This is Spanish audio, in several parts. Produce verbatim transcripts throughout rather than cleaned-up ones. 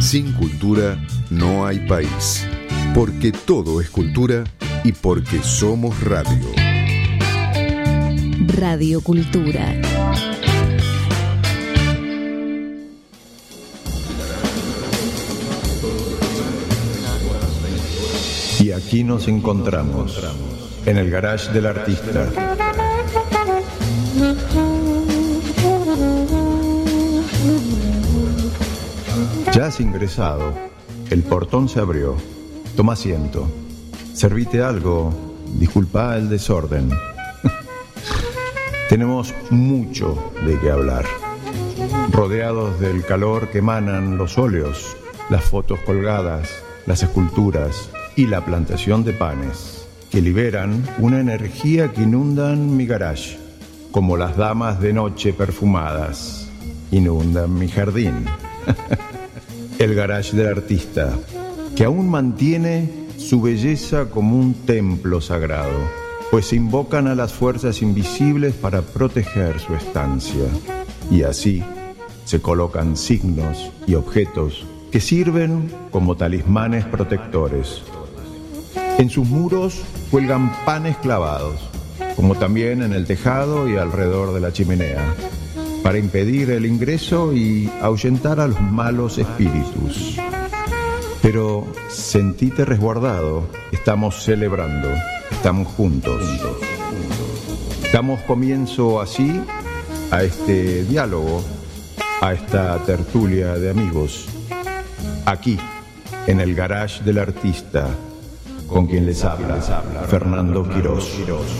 Sin cultura no hay país, porque todo es cultura y porque somos radio. Radio Cultura. Y aquí nos encontramos, en el garage del artista. Ya has ingresado, el portón se abrió. Toma asiento. Servite algo, disculpa el desorden. Tenemos mucho de qué hablar. Rodeados del calor que emanan los óleos, las fotos colgadas, las esculturas y la plantación de panes, que liberan una energía que inundan mi garage, como las damas de noche perfumadas inundan mi jardín. El garage del artista, que aún mantiene su belleza como un templo sagrado, pues se invocan a las fuerzas invisibles para proteger su estancia. Y así se colocan signos y objetos que sirven como talismanes protectores. En sus muros cuelgan panes clavados, como también en el tejado y alrededor de la chimenea, para impedir el ingreso y ahuyentar a los malos espíritus. Pero sentite resguardado, estamos celebrando, estamos juntos. Damos comienzo así a este diálogo, a esta tertulia de amigos, aquí, en el garage del artista, con quien les habla, Fernando Quirós.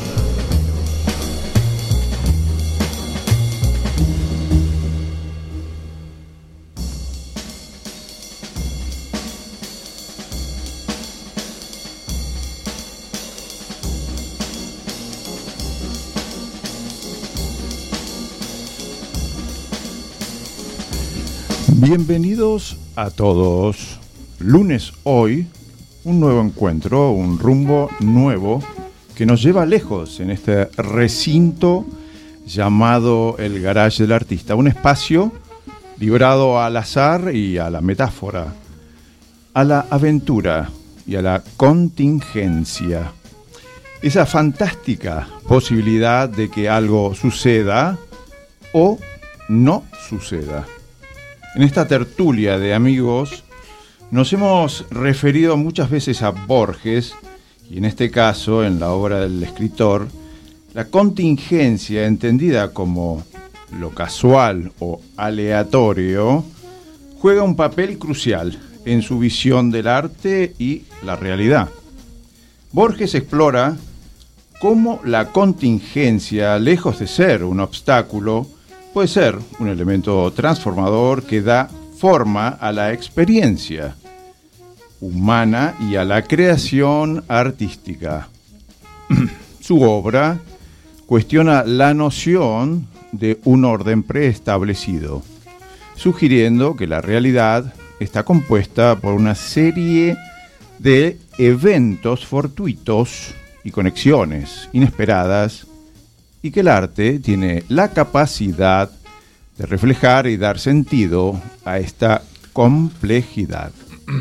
Bienvenidos a todos. Lunes hoy, un nuevo encuentro, un rumbo nuevo que nos lleva lejos en este recinto llamado el Garage del Artista, un espacio librado al azar y a la metáfora, a la aventura y a la contingencia. Esa fantástica posibilidad de que algo suceda o no suceda. En esta tertulia de amigos nos hemos referido muchas veces a Borges, y en este caso, en la obra del escritor, la contingencia, entendida como lo casual o aleatorio, juega un papel crucial en su visión del arte y la realidad. Borges explora cómo la contingencia, lejos de ser un obstáculo, puede ser un elemento transformador que da forma a la experiencia humana y a la creación artística. Su obra cuestiona la noción de un orden preestablecido, sugiriendo que la realidad está compuesta por una serie de eventos fortuitos y conexiones inesperadas, y que el arte tiene la capacidad de reflejar y dar sentido a esta complejidad.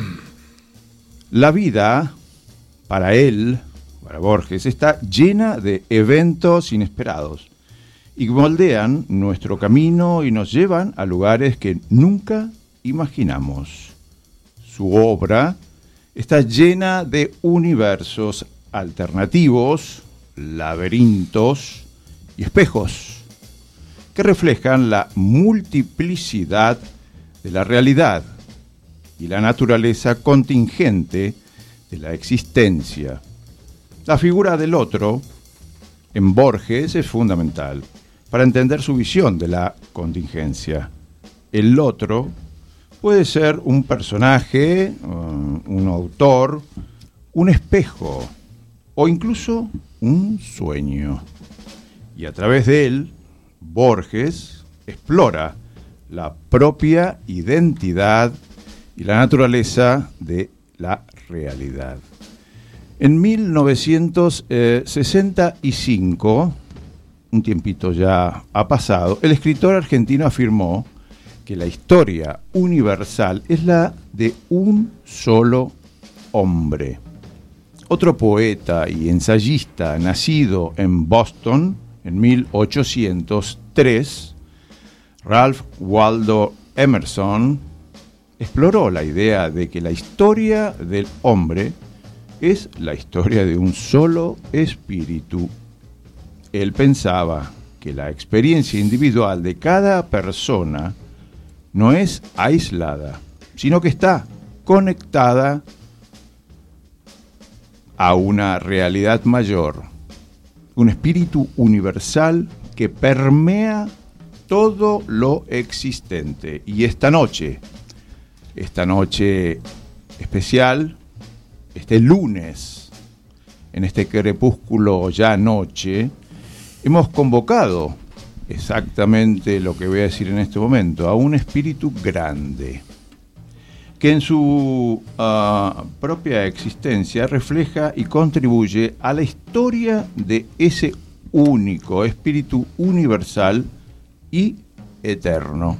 La vida, para él, para Borges, está llena de eventos inesperados y que moldean nuestro camino y nos llevan a lugares que nunca imaginamos. Su obra está llena de universos alternativos, laberintos y espejos que reflejan la multiplicidad de la realidad y la naturaleza contingente de la existencia. La figura del otro en Borges es fundamental para entender su visión de la contingencia. El otro puede ser un personaje, un autor, un espejo o incluso un sueño. Y a través de él, Borges explora la propia identidad y la naturaleza de la realidad. En mil novecientos sesenta y cinco, un tiempito ya ha pasado, el escritor argentino afirmó que la historia universal es la de un solo hombre. Otro poeta y ensayista nacido en Boston en mil ochocientos tres, Ralph Waldo Emerson, exploró la idea de que la historia del hombre es la historia de un solo espíritu. Él pensaba que la experiencia individual de cada persona no es aislada, sino que está conectada a una realidad mayor, un espíritu universal que permea todo lo existente. Y esta noche, esta noche especial, este lunes, en este crepúsculo ya noche, hemos convocado exactamente lo que voy a decir en este momento, a un espíritu grande, que en su uh, propia existencia refleja y contribuye a la historia de ese único espíritu universal y eterno.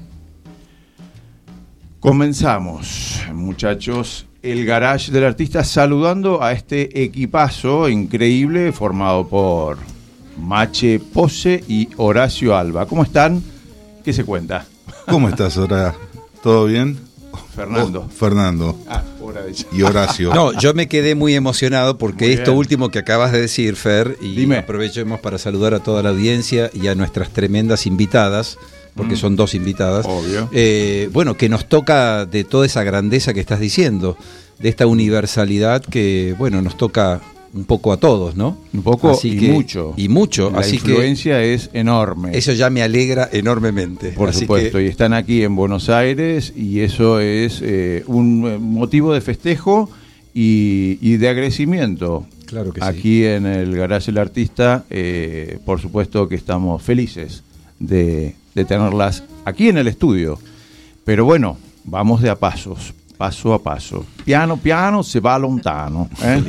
Comenzamos, muchachos, el garage del artista saludando a este equipazo increíble formado por Mache Pose y Horacio Alba. ¿Cómo están? ¿Qué se cuenta? ¿Cómo estás, Hora? ¿Todo bien? Fernando. Oh, Fernando. Ah, hora de... Y Horacio. No, yo me quedé muy emocionado porque muy esto bien. último que acabas de decir, Fer, y Dime. aprovechemos para saludar a toda la audiencia y a nuestras tremendas invitadas, porque Mm. son dos invitadas. Obvio. Eh, bueno, que nos toca de toda esa grandeza que estás diciendo, de esta universalidad que, bueno, nos toca un poco a todos, ¿no? Un poco Así y que- mucho. Y mucho, La así influencia es enorme. que eso ya me alegra enormemente. Por Así supuesto, que- y están aquí en Buenos Aires y eso es eh, un eh, motivo de festejo y, y de agradecimiento. Claro que sí. Aquí en el Garage del Artista, eh, por supuesto que estamos felices de, de tenerlas aquí en el estudio. Pero bueno, vamos de a pasos, paso a paso. Piano, piano, se va lontano. ¿eh?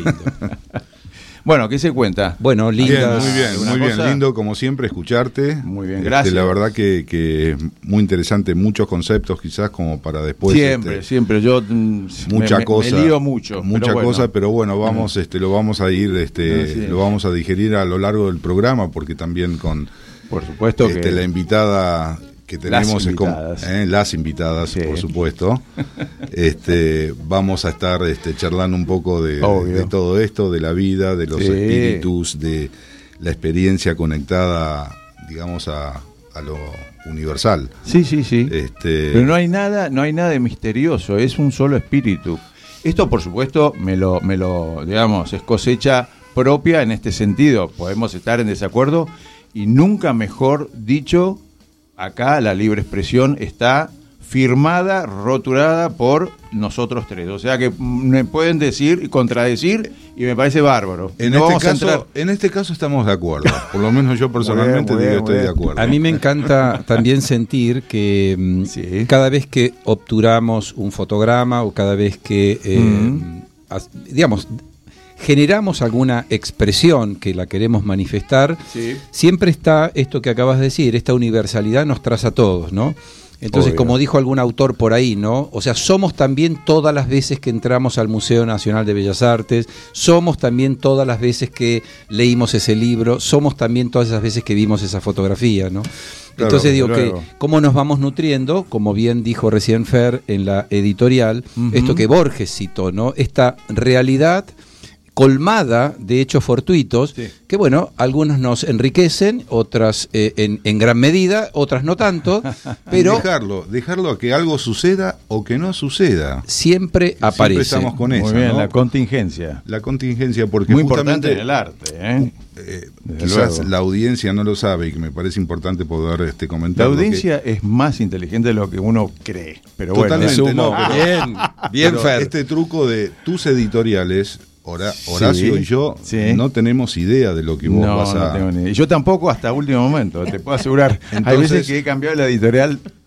Bueno, ¿qué se cuenta? Bueno, Bien, lindas. muy bien, ¿Alguna muy bien, cosa? lindo como siempre escucharte. Muy bien, Este, gracias. la verdad que, que muy interesante, muchos conceptos quizás como para después. siempre, este, siempre. Yo mm, mucha me, me- cosa, me lío mucho. mucha pero bueno. cosa, pero bueno, vamos, este, lo vamos a ir, este, Ah, sí. lo vamos a digerir a lo largo del programa, porque también con Por supuesto este, que la invitada que tenemos es como- invitadas. eh, las invitadas, Sí. por supuesto. Este, vamos a estar este, charlando un poco de, Obvio. de todo esto, de la vida, de los Sí. espíritus, de la experiencia conectada, digamos, a, a lo universal. Sí, sí, sí. Este, Pero no hay nada, no hay nada de misterioso, es un solo espíritu. Esto, por supuesto, me lo, me lo, digamos, es cosecha propia en este sentido. Podemos estar en desacuerdo y nunca mejor dicho, acá la libre expresión está firmada, rotulada por nosotros tres. O sea que me pueden decir y contradecir y me parece bárbaro. en, No este vamos a entrar- caso, en este caso estamos de acuerdo. Por lo menos yo personalmente Muy bien, digo muy estoy bien. de acuerdo. A mí me encanta también sentir que mm, Sí. cada vez que obturamos un fotograma o cada vez que, eh, Mm. as- digamos, generamos alguna expresión que la queremos manifestar, Sí. siempre está esto que acabas de decir, esta universalidad nos traza a todos, ¿no? Entonces, Obvio. como dijo algún autor por ahí, ¿no? O sea, somos también todas las veces que entramos al Museo Nacional de Bellas Artes, somos también todas las veces que leímos ese libro, somos también todas esas veces que vimos esa fotografía, ¿no? Claro, Entonces digo desde que luego. cómo nos vamos nutriendo, como bien dijo recién Fer en la editorial, Ujú. esto que Borges citó, ¿no? Esta realidad colmada de hechos fortuitos, Sí. que bueno, algunos nos enriquecen, otras eh, en, en gran medida, otras no tanto, pero dejarlo, dejarlo a que algo suceda o que no suceda. siempre aparece. Siempre estamos con Muy eso, bien, ¿no? la contingencia. La contingencia, porque Muy justamente importante en el arte, ¿eh? eh, Desde quizás luego. la audiencia no lo sabe y que me parece importante poder este, La comentar. audiencia es más inteligente de lo que uno cree. Pero bueno, Totalmente, eso- no, pero- Bien, bien Pero Fer. este truco de tus editoriales, Hora- Horacio Sí, y yo, sí. no tenemos idea de lo que vos no, vas no a... tengo ni idea. Yo tampoco hasta último momento, te puedo asegurar. Hay Entonces- veces que he cambiado la editorial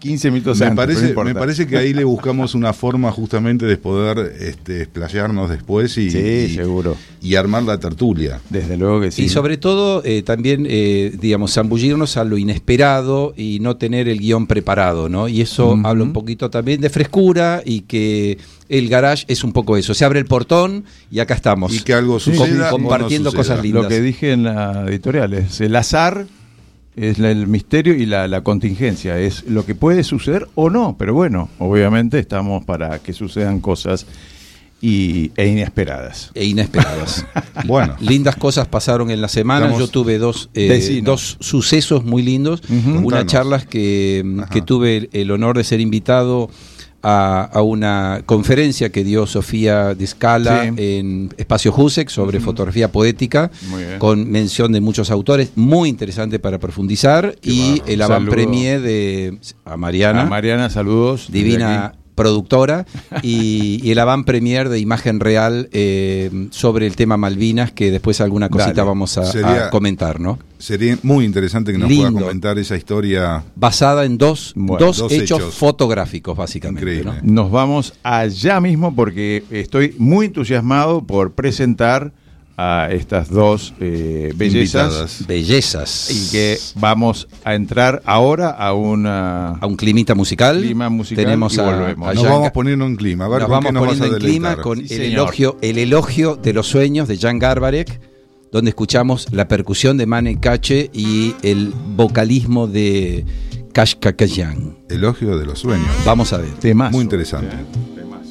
quince minutos me antes. parece, no importa. me parece que ahí le buscamos una forma justamente de poder este, explayarnos después y, Sí, y, seguro. y armar la tertulia. Desde luego que sí. Y sobre todo, eh, también, eh, digamos, zambullirnos a lo inesperado y no tener el guión preparado, ¿no? Y eso Ujú. habla un poquito también de frescura y que el garage es un poco eso. Se abre el portón y acá estamos. Y que algo Com- suceda o no compartiendo suceda. cosas lindas. Lo que dije en la editorial es el azar, es la- el misterio y la, la contingencia. Es lo que puede suceder o no. Pero bueno, obviamente estamos para que sucedan cosas y, e inesperadas. E inesperadas. Bueno, Lindas cosas pasaron en la semana. Estamos- Yo tuve dos, eh, Decinos. dos sucesos muy lindos. Ujú. Una Contanos. charla que, Ajá. que tuve el, el honor de ser invitado a, a una conferencia que dio Sofía de Scala Sí. en Espacio Jusek sobre fotografía poética, Muy bien. con mención de muchos autores, muy interesante para profundizar. Qué y bárbaro. el avant-premier de a Mariana, A Mariana, saludos. desde divina aquí. productora, y, y el avant premier de Imagen Real eh, sobre el tema Malvinas, que después alguna cosita Dale. vamos a, Sería- a comentar, ¿no? sería muy interesante que nos Lindo. pueda comentar esa historia. Basada en dos, Bueno, dos, dos hechos, hechos. fotográficos, básicamente. Increíble. ¿no? Nos vamos allá mismo porque estoy muy entusiasmado por presentar a estas dos eh, bellezas Invitadas. Bellezas. y que vamos a entrar ahora a una A un climita musical. Clima musical Tenemos y a, volvemos. a Nos Jan vamos Ga- poniendo en clima. A ver nos con vamos qué nos vas poniendo a en clima deleitar. con Sí, el señor. elogio, el elogio de los sueños de Jan Garbarek, donde escuchamos la percusión de Mane Cache y el vocalismo de Cash Kakayan. Elogio de los sueños. Vamos a ver. Temazo. Muy interesante. Eh, temazo.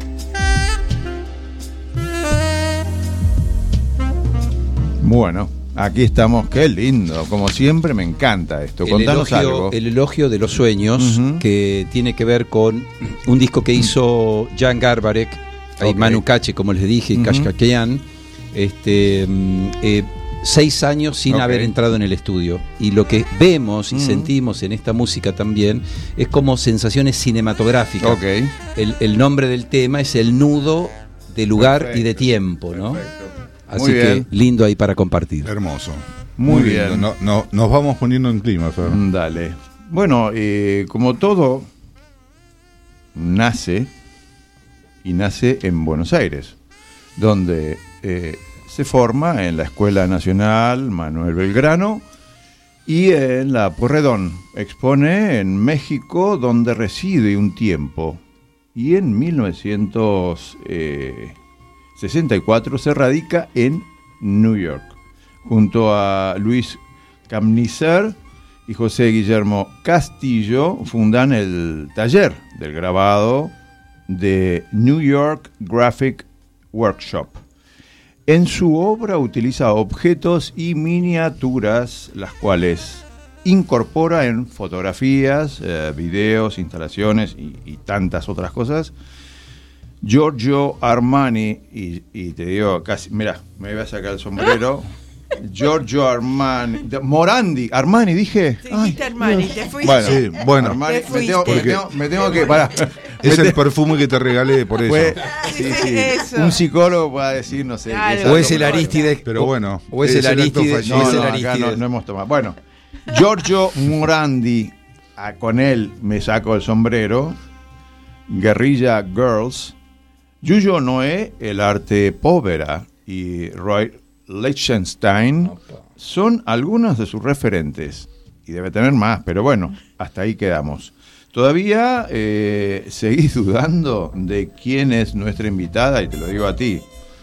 Bueno, Aquí estamos, qué lindo. Como siempre, me encanta esto. El Contanos elogio, algo. el elogio de los sueños, Uh-huh. que tiene que ver con un disco que hizo Jan Garbarek, ahí Ok. Manu Katché, como les dije, Uh-huh. Kashkakian, este, mm, eh, seis años sin Ok. haber entrado en el estudio. Y lo que vemos y Uh-huh. sentimos en esta música también es como sensaciones cinematográficas. Ok. El, el nombre del tema es El nudo de lugar Perfecto. y de tiempo, ¿no? Perfecto. Así Muy que bien. lindo ahí para compartir. Hermoso. Muy lindo. bien. No, no, nos vamos poniendo en clima, Fer. Mm, Dale. Bueno, eh, como todo nace y nace en Buenos Aires, donde eh, se forma en la Escuela Nacional Manuel Belgrano y en la Pueyrredón. Expone en México, donde reside un tiempo. Y en mil novecientos sesenta y cuatro se radica en New York, junto a Luis Camniser y José Guillermo Castillo fundan el taller del grabado de New York Graphic Workshop. En su obra utiliza objetos y miniaturas, las cuales incorpora en fotografías, eh, videos, instalaciones y, y tantas otras cosas. Giorgio Armani, y, y te digo casi, mira, me voy a sacar el sombrero. Giorgio Armani, de- Morandi, Armani dije. Te Ay, dijiste Armani, te fuiste. bueno, Sí, bueno. Armani, Te me tengo, me fuiste. tengo- me tengo que, pará. Es Me el te- perfume que te regalé, por eso. fue- sí, sí, Eso. un psicólogo puede decir, no sé. Claro. esa O es el cosa. Aristides. Pero o- bueno, O es es el el acto Aristides. fallido. No, o es el no, acá Aristides. no, no hemos tomado. Bueno, Giorgio Morandi, ah, con él me saco el sombrero. Guerrilla Girls, Yuyo Noé, El arte povera, y Roy Lichtenstein son algunos de sus referentes. Y debe tener más, pero bueno, hasta ahí quedamos. Todavía eh, seguís dudando de quién es nuestra invitada, y te lo digo a ti.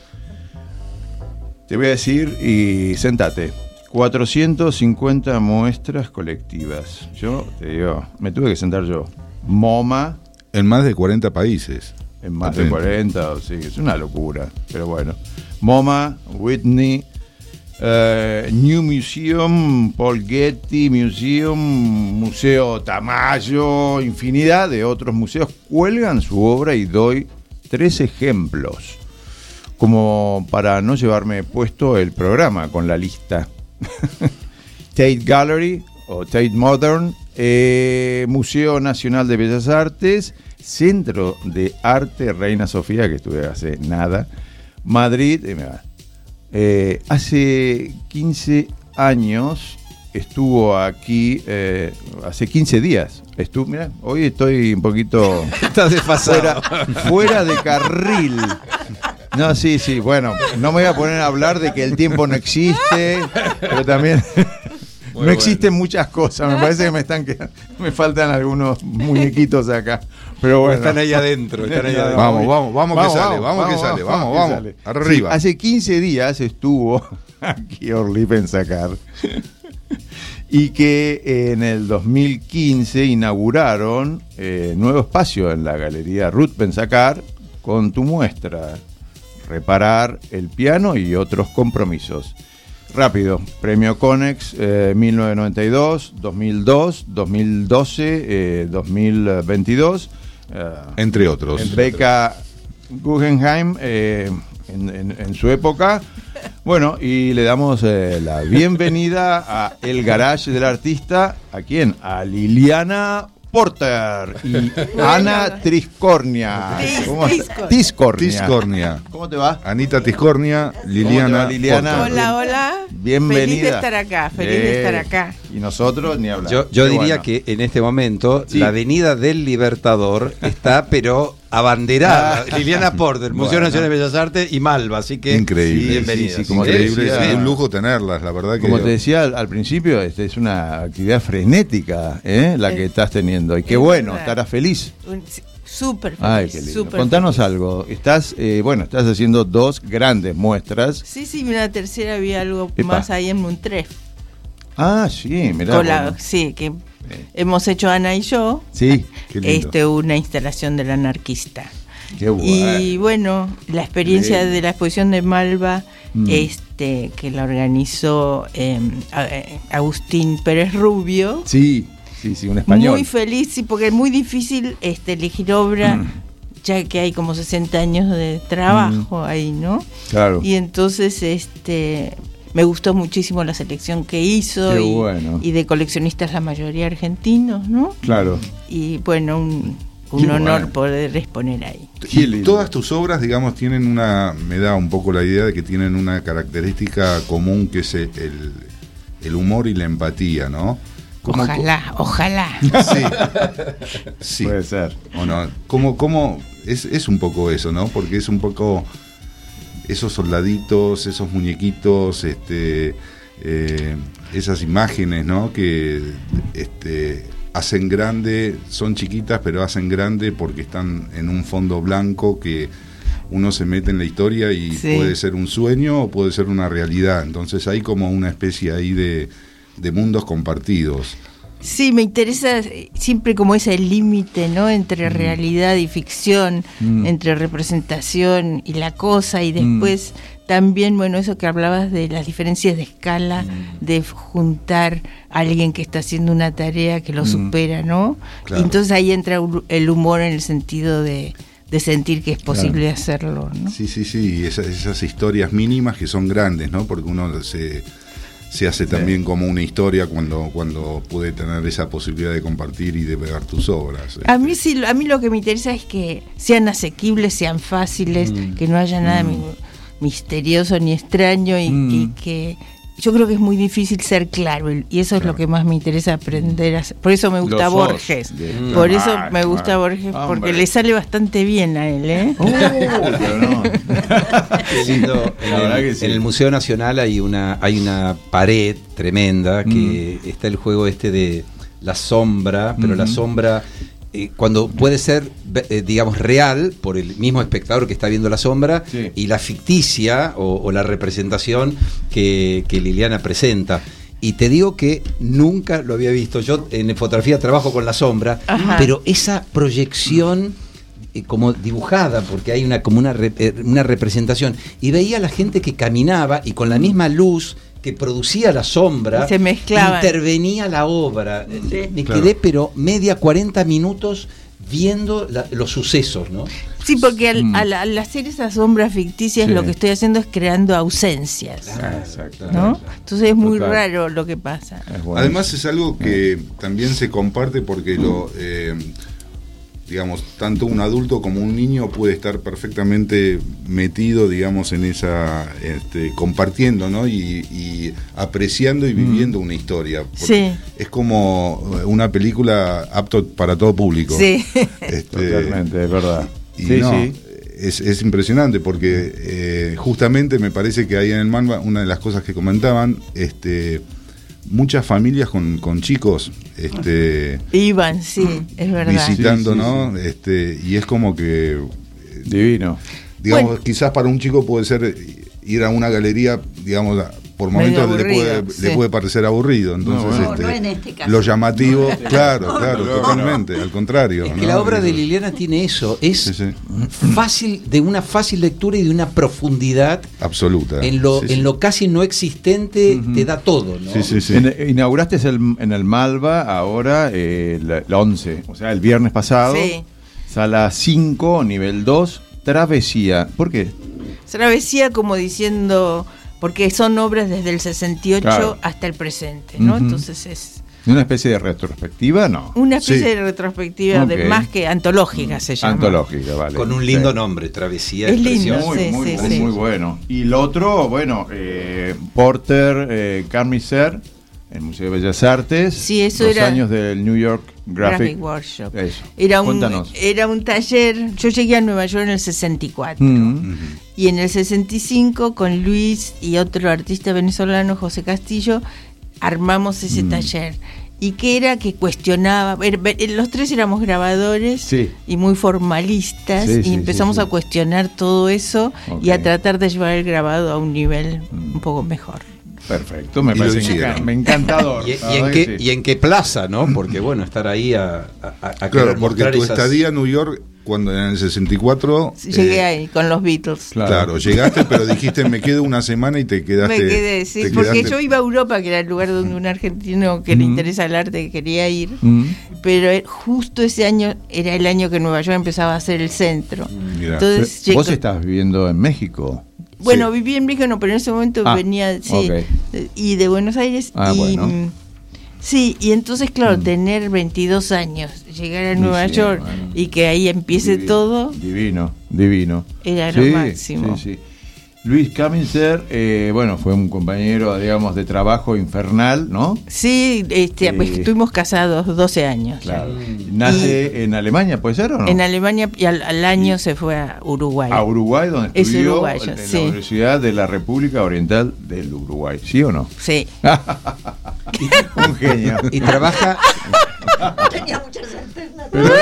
Te voy a decir y sentate. cuatrocientas cincuenta muestras colectivas. Yo te digo, me tuve que sentar yo. MoMA, En más de cuarenta países. en más de Atento. cuarenta, sí, es una locura, pero bueno. MoMA, Whitney, eh, New Museum, Paul Getty Museum, Museo Tamayo, infinidad de otros museos cuelgan su obra y doy tres ejemplos, como para no llevarme puesto el programa con la lista. Tate Gallery o Tate Modern, eh, Museo Nacional de Bellas Artes, Centro de Arte Reina Sofía, que estuve hace nada, Madrid, eh, mira, eh, hace quince años estuvo aquí, eh, hace quince días, estuvo, mira, hoy estoy un poquito Estás desfasado. fuera, fuera de carril. No, sí, sí, bueno, no me voy a poner a hablar de que el tiempo no existe, pero también no existen muchas cosas, me parece que me están quedando, me faltan algunos muñequitos acá, pero bueno. Están ahí adentro, están ahí adentro. Vamos, vamos, vamos que sale, vamos que sale, vamos, que vamos. sale. Arriba. Sí, hace quince días estuvo aquí Orly Pensacar y que en el dos mil quince inauguraron eh, nuevo espacio en la Galería Ruth Pensacar con tu muestra, Reparar el piano y otros compromisos. Rápido, Premio Conex eh, mil novecientos noventa y dos, dos mil dos, dos mil doce, eh, dos mil veintidós. eh, Entre otros. en Beca Guggenheim eh, en, en- en su época. Bueno, y le damos eh, la bienvenida a El Garage del Artista. ¿A quién? A Liliana Porter y Ana Triscornia. Tis- ¿Cómo está? Tiscornia. Tiscornia. Tiscornia. ¿Cómo te va? Anita Tiscornia, Liliana. va, Liliana? Porter. Hola, hola. Bienvenida. Feliz de estar acá, feliz de estar acá. Y nosotros ni hablar. Yo, yo Qué diría bueno. que en este momento Sí. la avenida del Libertador está pero abanderada. Ah. Liliana Porter, Museo Bueno. Nacional de Bellas Artes y Malva, así que Increíble. bienvenida. Sí, sí, como te Increíble, decía- es un lujo tenerlas, la verdad que. Como te decía al, al principio, este es una actividad frenética, ¿eh? La que Es- estás teniendo. Y qué es bueno, verdad. estarás feliz. Un- sí, Súper feliz. Ay, qué lindo. súper Contanos feliz. algo. Estás, eh, bueno, estás haciendo dos grandes muestras. Sí, sí, una tercera había algo Epa. más ahí en Montref. Ah, sí, mirá. Con la- bueno. Sí, que hemos hecho Ana y yo. Sí. Qué lindo. Este, una instalación del anarquista. Qué bueno. Y bueno, la experiencia Bien. de la exposición de Malva, Mm. este, que la organizó eh, Agustín Pérez Rubio. Sí, sí, sí, un español. Muy feliz, sí, porque es muy difícil este, elegir obra, Mm. ya que hay como sesenta años de trabajo Mm. ahí, ¿no? Claro. Y entonces este me gustó muchísimo la selección que hizo. Qué y, bueno. y de coleccionistas la mayoría argentinos, ¿no? Claro. Y bueno, un, un Qué honor bueno. poder exponer ahí. Qué Y lindo. todas tus obras, digamos, tienen una, me da un poco la idea de que tienen una característica común que es el, el humor y la empatía, ¿no? ¿Cómo- Ojalá, ojalá. Sí, sí. Puede ser. ¿O no? ¿Cómo, cómo es, es un poco eso, ¿no? Porque es un poco esos soldaditos, esos muñequitos, este, eh, esas imágenes, ¿no? Que este, hacen grande, son chiquitas, pero hacen grande porque están en un fondo blanco que uno se mete en la historia y Sí. puede ser un sueño o puede ser una realidad. Entonces hay como una especie ahí de, de mundos compartidos. Sí, me interesa eh, siempre como ese límite, ¿no? Entre realidad y ficción, Mm. entre representación y la cosa, y después también, bueno, eso que hablabas de las diferencias de escala, de juntar a alguien que está haciendo una tarea que lo Mm. supera, ¿no? Claro. Y entonces ahí entra hu- el humor en el sentido de, de sentir que es posible hacerlo, ¿no? Sí, sí, sí, y esas, esas historias mínimas que son grandes, ¿no? Porque uno se, se hace también como una historia cuando, cuando puede tener esa posibilidad de compartir y de ver tus obras. A mí sí, a mí lo que me interesa es que sean asequibles, sean fáciles, que no haya nada mi- misterioso ni extraño y, Mm. y que yo creo que es muy difícil ser claro y y eso es lo que más me interesa aprender a hacer. Por eso me gusta Lo sos. Borges. Bien. Por eso Ah, me gusta ah, Borges hombre. porque le sale bastante bien a él, ¿eh? Oh, pero no. Qué lindo. La En, verdad el, que sí. en el Museo Nacional hay una, hay una pared tremenda que está el juego este de la sombra, pero la Ujú. sombra, eh, cuando puede ser, eh, digamos, real por el mismo espectador que está viendo la sombra, Sí. y la ficticia o, o la representación que, que Liliana presenta. Y te digo que nunca lo había visto. Yo en fotografía trabajo con la sombra, Ajá. pero esa proyección eh, como dibujada, porque hay una como una, re- eh, una representación, y veía a la gente que caminaba y con la misma luz que producía la sombra, Y se mezclaban. intervenía la obra. Sí. Me Claro. quedé pero media cuarenta minutos viendo la- los sucesos, ¿no? Sí, porque al, Mm. al- al hacer esas sombras ficticias Sí. lo que estoy haciendo es creando ausencias, Ah, exacto. ¿no? Entonces es muy Total. raro lo que pasa. Es bueno. Además es algo que también se comparte porque lo, eh, digamos, tanto un adulto como un niño puede estar perfectamente metido, digamos, en esa, este, compartiendo, ¿no? Y, y apreciando y viviendo una historia. Porque Sí. Es como una película apto para todo público. Sí. Este, Totalmente, es verdad. y Sí, no, sí. Es, es impresionante porque eh, justamente me parece que ahí en el Malva, una de las cosas que comentaban, este, muchas familias con, con chicos este, Iban, sí, es verdad. visitando, Sí, sí, ¿no? Este, y es como que, eh, Divino. digamos, Bueno. quizás para un chico puede ser ir a una galería, digamos, por Medio momentos le puede, aburrido, le sí. puede parecer aburrido. Entonces, No, este, no en este caso. lo llamativo, claro, No, claro, no, totalmente, al contrario. Es que ¿no? la obra de Eso- Liliana tiene eso, es Sí, sí. fácil, de una fácil lectura y de una profundidad Absoluta. en lo, Sí, sí. en lo casi no existente, te da todo, ¿no? Sí, sí, sí. En- inauguraste el- en el Malva ahora eh, la, la once, o sea, el viernes pasado, Sí. sala cinco, nivel dos, Travesía. ¿Por qué? Travesía como diciendo, porque son obras desde el sesenta y ocho Claro. hasta el presente, ¿no? Ujú. Entonces es ¿Una especie de retrospectiva? No. una especie Sí. de retrospectiva de Ok. más que antológica se llama. Antológica, vale. Con un lindo Sí. nombre, Travesía. Es lindo, precioso. Muy, Sí, muy, sí, muy, sí. muy bueno. Y el otro, bueno, eh, Porter, eh, Carmiser, el Museo de Bellas Artes. Sí, eso los era- años del New York Graphic, Graphic Workshop. Eso. Era un, Cuéntanos. era un taller, yo llegué a Nueva York en el sesenta y cuatro. Mm. Y en el sesenta y cinco, con Luis y otro artista venezolano, José Castillo, armamos ese Mm. taller. Y que era que cuestionaba, er- ver- los tres éramos grabadores Sí. y muy formalistas, Sí, y sí, empezamos sí, sí. a cuestionar todo eso y Ok. a tratar de llevar el grabado a un nivel Mm. un poco mejor. Perfecto, me Y lo parece hicieron. enca- me encantador. Y, la y en verdad qué, que sí. y en qué plaza, ¿no? Porque bueno, estar ahí a, a, a Claro, querer porque mostrar tu esas- estadía en New York, cuando en el sesenta y cuatro... Llegué eh, ahí con los Beatles. Claro. Claro, llegaste, pero dijiste me quedo una semana y te quedaste. Me quedé, sí, te porque quedaste- yo iba a Europa, que era el lugar donde un argentino que le Mm. interesa el arte quería ir, Mm. pero eh, justo ese año era el año que Nueva York empezaba a ser el centro. Mirá. Entonces, Pero vos llegué- estás viviendo en México. bueno, Sí. viví en México, no, pero en ese momento Ah, venía, sí, ok. eh, y de Buenos Aires. Ah, y, bueno. mm, sí, y entonces, claro, Mm. tener veintidós años, llegar a Sí, Nueva sí, York bueno. y que ahí empiece Divino, todo, Divino, divino. era lo Sí, máximo. sí, sí. Luis Caminser, eh, bueno, fue un compañero, digamos, de trabajo infernal, ¿no? Sí, este, Eh, pues, estuvimos casados doce años. ya. Claro. Nace en Alemania, ¿puede ser o no? En Alemania y al, al año se fue a Uruguay. A Uruguay, donde Es estudió uruguayo, en sí. la Universidad de la República Oriental del Uruguay, ¿sí o no? Sí. Un genio. Y trabaja, Tenía muchas alternativas. Pero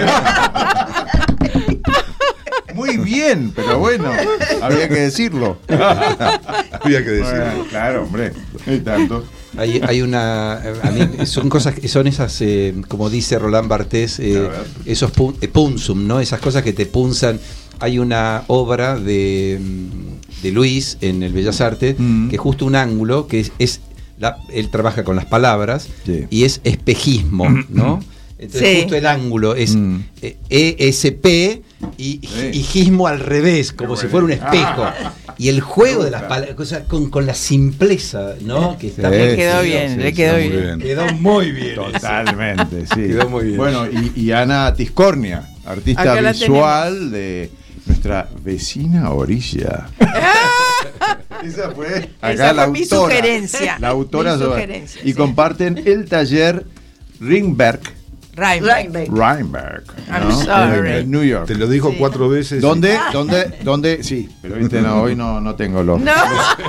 ese- Muy bien, pero bueno, había que decirlo. Había que decirlo. Bueno, claro, hombre, no hay tanto. hay, hay una, a mí son cosas, que- son esas, eh, como dice Roland Barthes, eh, A ver. esos pun- eh, punzum, ¿no? Esas cosas que te punzan. Hay una obra de, mm, de Luis en el Bellas Artes, Mm. que es justo un ángulo, que es, es la- él trabaja con las palabras, Sí. y es espejismo, ¿no? Entonces Sí. justo el ángulo es Mm. eh, E S P y, Sí. y gismo al revés, como si fuera un espejo. Y el juego de las palabras, con, con la simpleza, ¿no? Que está Sí, Le quedó sí, bien, sí, le sí, quedó Muy bien. bien. Quedó muy bien. Totalmente, sí. Quedó muy bien. Bueno, y, y Ana Tiscornia, artista Acá la visual de nuestra vecina a orilla. Esa fue, Esa la fue mi autora, sugerencia. La autora Mi sobre- sugerencia, y sí. comparten el taller Ringberg, Reinbeck. Reinbeck. Reinberg, I'm ¿no? sorry. En New York. Te lo dijo Sí. cuatro veces. ¿Dónde? ¿Dónde? ¿Dónde? Sí, pero viste, no, hoy no, no tengo los, No.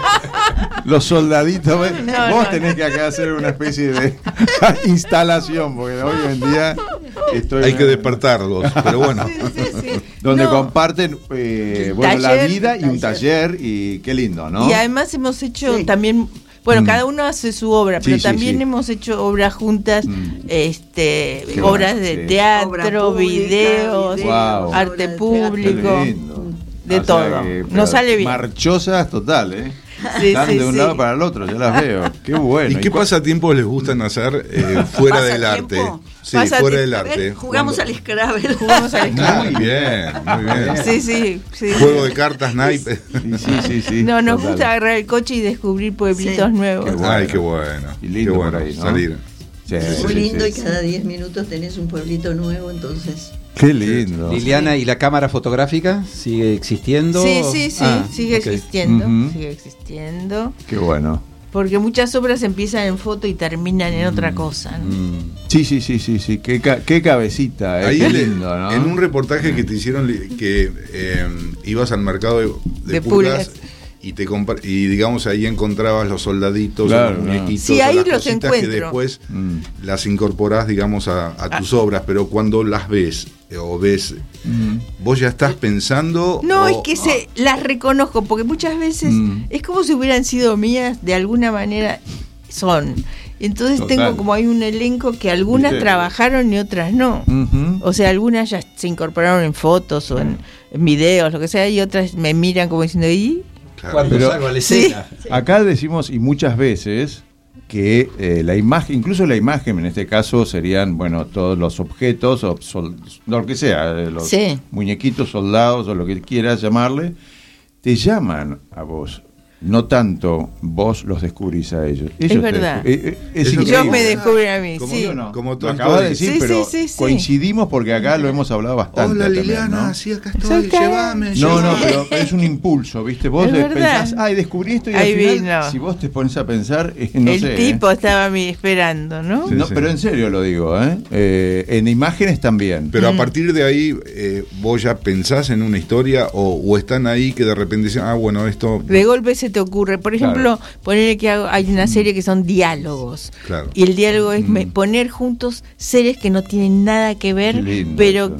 los soldaditos. ¿ves? No, Vos no, tenés que acá hacer una especie de instalación, porque hoy en día estoy Hay que despertarlos. Pero bueno. Sí, sí, sí. donde No. comparten eh, Un bueno, la taller, vida y un taller. taller, y qué lindo, ¿no? Y además hemos hecho Sí. también, bueno, Mm. cada uno hace su obra, Sí, pero sí, también sí. hemos hecho obras juntas, Mm. este, Qué obras bueno, de sí. teatro, Obra pública, videos, video, Wow. arte obra de público, Qué lindo. de O sea todo. que, pero Nos sale bien. Marchosas total, ¿eh? Sí, Están sí, de un sí. lado para el otro, yo las veo. Qué bueno. ¿Y qué cu- pasatiempos les gustan hacer eh, fuera del arte? ¿Pasatiempo? Sí, Pasati- fuera del A ver, arte. jugamos Cuando- al Scrabble. Jugamos al Scrabble. Muy bien, muy bien. Sí, sí, sí. Juego de cartas, naipe. Sí, sí, sí, sí, No, nos total. gusta agarrar el coche y descubrir pueblitos Sí. nuevos. Qué bueno. Ay, qué bueno. Y lindo qué bueno por ahí, ¿no? salir. Sí, Muy sí, lindo sí, y sí. cada diez minutos tenés un pueblito nuevo, entonces. Qué lindo. Liliana, ¿y la cámara fotográfica sigue existiendo? Sí, sí, sí, Ah, sigue ok. existiendo, Ujú. sigue existiendo. Qué bueno. Porque muchas obras empiezan en foto y terminan en otra cosa, ¿no? Mm. Sí, sí, sí, sí, sí. Qué, ca- qué cabecita, eh. Ahí Qué le- lindo, ¿no? en un reportaje que te hicieron li- que eh, ibas al mercado de, de De pulgas, pulgas. y te compra- y digamos ahí encontrabas los soldaditos, Claro, los claro. muñequitos, Sí, o ahí las los cositas que encuentro. después Mm. las incorporás, digamos, a, a tus obras, pero cuando las ves eh, o ves, Mm. vos ya estás pensando. No, o- es que se las reconozco, porque muchas veces Mm. es como si hubieran sido mías, de alguna manera son. Entonces Total. tengo como hay un elenco que algunas ¿Viste? trabajaron y otras no. Ujú. O sea, algunas ya se incorporaron en fotos o en, en videos, lo que sea, y otras me miran como diciendo, ¿y? Claro. Cuando Pero- salgo a la escena. Acá decimos, y muchas veces, que eh, la imagen, incluso la imagen en este caso serían, bueno, todos los objetos, o sol- lo que sea, eh, los Sí. muñequitos, soldados o lo que quieras llamarle, te llaman a vos. No tanto vos los descubrís a ellos. Ellos te verdad. descu- eh, eh, es Eso increíble. Yo me descubren a mí, Como sí. yo no. Como Lo todo acabas de el- decir, Sí, pero sí, sí, sí. coincidimos porque acá lo hemos hablado bastante. Hola también, Liliana, ¿no? sí, acá estoy, Exacto. llévame. No, llévame. no, pero es un impulso, ¿viste? Vos Es de- verdad. pensás, ay, descubrí esto y Ahí al final, vino. si vos te pones a pensar, eh, no el sé. tipo ¿eh? estaba a mí esperando, ¿no? Sí, No, sí. pero en serio lo digo, ¿eh? Eh, en imágenes también. Pero a partir de ahí, eh, vos ya pensás en una historia o, o están ahí que de repente dicen, ah, bueno, esto. De golpe se te ocurre. Por ejemplo, ponerle que hago- hay una serie que son diálogos. Claro. Y el diálogo es me- Mm. poner juntos seres que no tienen nada que ver, Qué lindo pero eso. que,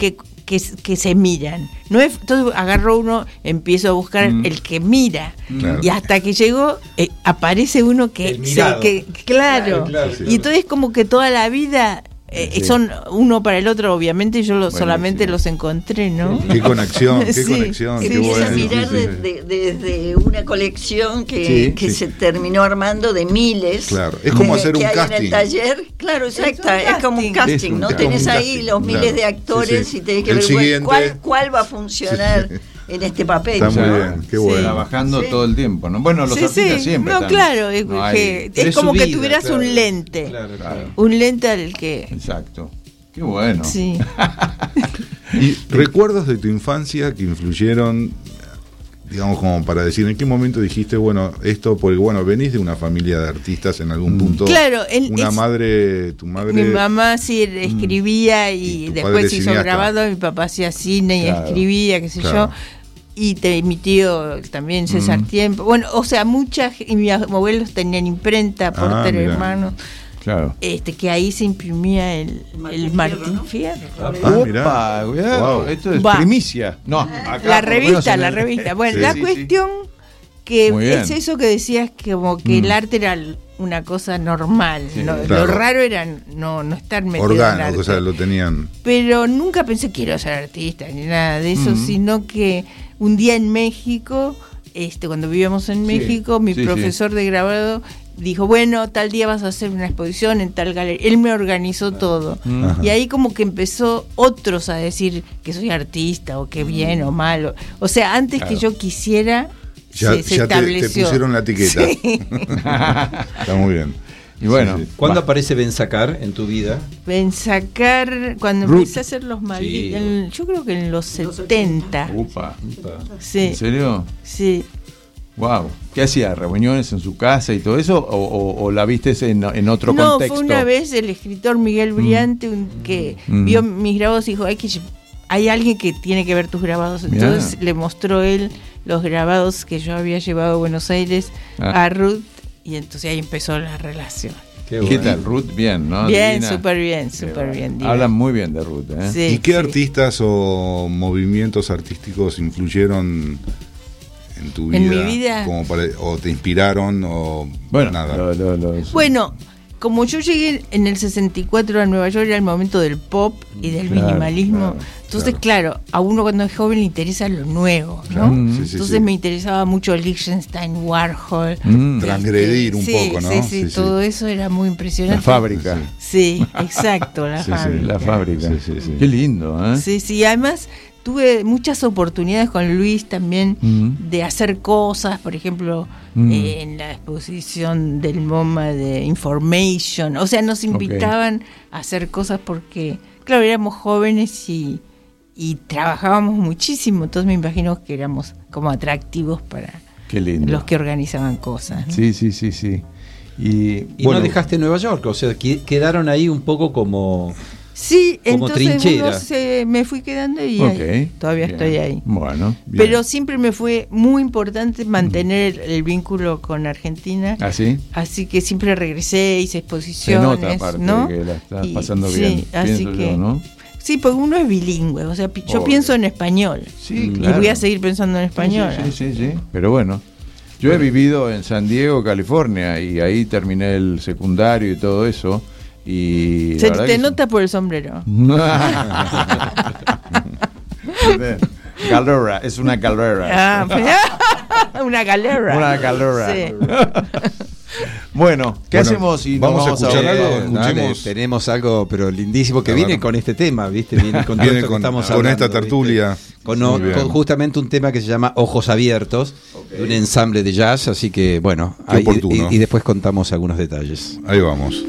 que, que se miran. No es, entonces agarro uno, empiezo a buscar mm. el que mira. Claro. Y hasta que llegó, eh, aparece uno que... Se, que claro. claro, claro sí, y entonces como que toda la vida... Eh, sí. Son uno para el otro, obviamente yo lo, solamente los encontré, ¿no? Qué conexión, qué sí, conexión, sí, qué bueno. A mirar sí, sí. desde de, de una colección que, sí, que sí. se terminó armando de miles. Claro, es como que, hacer un que hay casting. En el taller, claro, exacto, es, es como un casting, un, ¿no? Tenés ahí casting, los miles claro. de actores sí, sí. y tenés que el ver siguiente. cuál, cuál va a funcionar. Sí. En este papel. Está muy ¿no? bien, qué bueno. Sí. Trabajando sí. todo el tiempo, ¿no? Bueno, los sí, artistas sí. siempre. No, están, claro, es, no que, es como vida, que tuvieras claro. un lente. Claro, claro. Un lente al que. Exacto. Qué bueno. Sí. ¿Y recuerdos de tu infancia que influyeron, digamos, como para decir, en qué momento dijiste, bueno, esto, porque bueno, venís de una familia de artistas en algún punto? Claro, el, una es, madre, tu madre. Mi mamá sí escribía y, y después hizo grabado, mi papá hacía cine claro, y escribía, qué sé claro. yo. Y te, mi tío también, César mm. Tiempo. Bueno, o sea, muchas, y mis abuelos tenían imprenta por ah, tres hermanos. Claro. Este, que ahí se imprimía el, el Martín Fierro. ¿no? Ah, Opa, wow. Esto es Va. primicia. No, acá la revista, la el... revista. Bueno, sí, la sí, cuestión sí. que es eso que decías, que como que mm. el arte era una cosa normal. Sí, ¿no? Claro. Lo raro era no, no estar metido Organo, en arte. O sea, lo tenían. Pero nunca pensé quiero ser artista ni nada de eso, mm. sino que un día en México, este, cuando vivíamos en México, sí, mi sí, profesor sí. de grabado dijo, bueno, tal día vas a hacer una exposición en tal galería. Él me organizó todo. Ajá. Y ahí como que empezó otros a decir que soy artista o que bien o mal. O sea, antes claro. que yo quisiera, ya, se, se ya estableció. Te, te pusieron la etiqueta. Sí. Está muy bien. Y bueno, sí, sí. ¿cuándo va. aparece Bensacar en tu vida? Bensacar, cuando Ruth. empecé a hacer los malditos, sí. yo creo que en los setenta. Upa, upa. Sí. ¿En serio? Sí. Wow. ¿Qué hacía? ¿Reuniones en su casa y todo eso? ¿O, o, o la viste en, en otro no, contexto? No, fue una vez el escritor Miguel Briante mm. un, que mm. vio mis grabados y dijo, hay, que, hay alguien que tiene que ver tus grabados. Entonces Mirá. le mostró él los grabados que yo había llevado a Buenos Aires ah. a Ruth y entonces ahí empezó la relación. Qué, bueno. ¿Qué tal? Ruth, bien, ¿no? Bien, súper bien, súper bien. Divina. Hablan muy bien de Ruth, ¿eh? Sí, ¿Y qué sí. artistas o movimientos artísticos influyeron en tu vida? En mi vida. Como para, o te inspiraron o bueno, nada. Lo, lo, lo, bueno, como yo llegué en el sesenta y cuatro a Nueva York, era el momento del pop y del claro, minimalismo. Claro, Entonces, claro. claro, a uno cuando es joven le interesa lo nuevo, ¿no? Claro. Sí, sí, Entonces sí. me interesaba mucho Liechtenstein, Warhol. Mm. Transgredir un sí, poco, ¿no? Sí, sí, sí, todo eso era muy impresionante. La fábrica. Sí, exacto, la sí, fábrica. Sí, la fábrica. Sí, sí, sí. Qué lindo, ¿eh? Sí, sí, además tuve muchas oportunidades con Luis también mm. de hacer cosas, por ejemplo, mm. eh, en la exposición del MoMA de Information, o sea, nos invitaban okay. a hacer cosas porque, claro, éramos jóvenes y, y trabajábamos muchísimo, entonces me imagino que éramos como atractivos para Qué lindo. los que organizaban cosas, ¿no? Sí, sí, sí, sí. Y, y bueno, no dejaste Nueva York, o sea, que, quedaron ahí un poco como... Sí, como entonces trinchera. Se, me fui quedando y okay, ahí, todavía bien. estoy ahí. Bueno, bien. Pero siempre me fue muy importante mantener el, el vínculo con Argentina. ¿Ah, sí? Así que siempre regresé, hice exposiciones. Se nota, aparte, ¿no? que la estás pasando y, bien, sí, así que, yo, ¿no? Sí, porque uno es bilingüe, o sea, yo Pobre. pienso en español. Sí, y claro. voy a seguir pensando en español. Sí, sí, sí, sí, sí. Pero bueno, yo he vivido en San Diego, California, y ahí terminé el secundario y todo eso. Y se te nota por el sombrero. Galera, es una galera. Ah, una galera. Una galera. Sí. Bueno, ¿qué bueno, hacemos? Y vamos, vamos a escuchar a algo. Dale, tenemos algo, pero lindísimo, que claro. viene con este tema, ¿viste? Viene con, viene todo con, que estamos con hablando, esta tertulia. Con, con justamente un tema que se llama Ojos Abiertos, okay. de un ensamble de jazz, así que bueno, ahí, y, y después contamos algunos detalles. Ahí vamos.